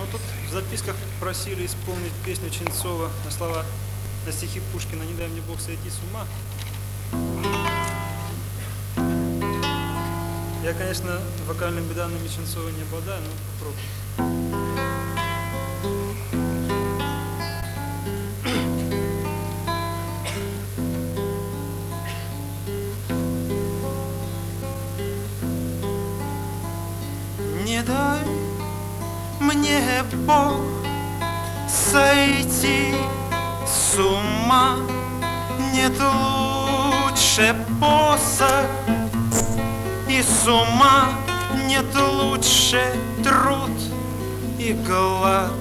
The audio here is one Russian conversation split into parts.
Ну, тут в записках просили исполнить песню Ченцова на слова, на стихи Пушкина «Не дай мне Бог сойти с ума». Я, конечно, вокальными данными Ченцова не обладаю, но попробую. Не дай мне Бог сойти с ума, нет лучше посох, и с ума нет лучше труд и глад.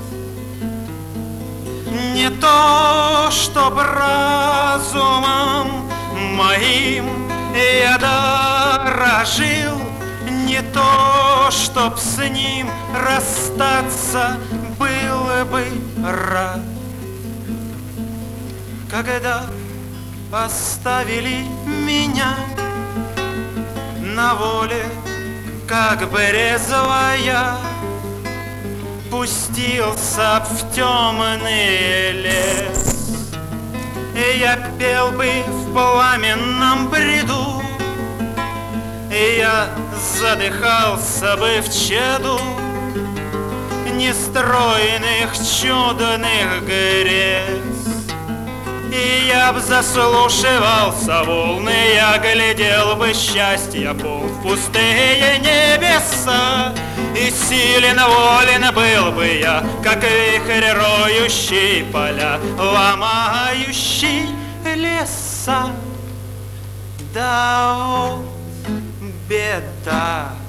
Не то, чтоб разумом моим я дорожил, не то, чтоб с ним расстаться был бы рад. Когда оставили меня на воле, как бы резвая, пустился в темный лес, и я пел бы в пламенном бреду, и я задыхался бы в чаду нестройных чудных грез. И я б заслушивался волны, я глядел бы счастья пол в пустые небеса, и силен волен был бы я, как вихрь роющий поля, ломающий леса. Да вот беда,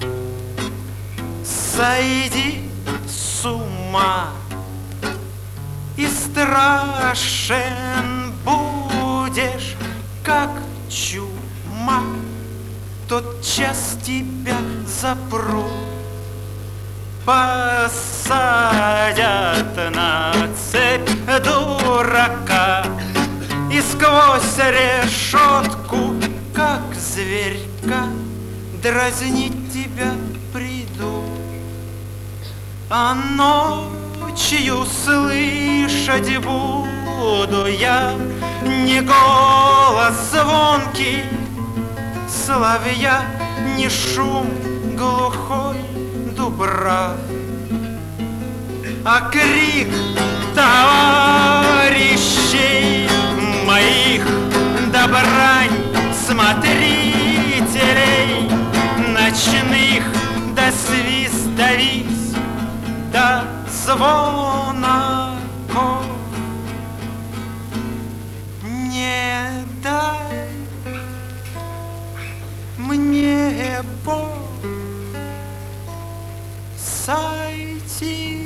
сойди с ума, и страшен будешь, как чума. Тотчас тебя запрут, посадят на цепь дурака, и сквозь решетку, как зверька, дразнить тебя приду. А ночью слышать буду я не голос звонкий соловья, не шум глухой дубрав, а крик товарищей моих, да брань смотрителей ночных, да свист, да виз, да звоноков. Не дай мне Бог сойти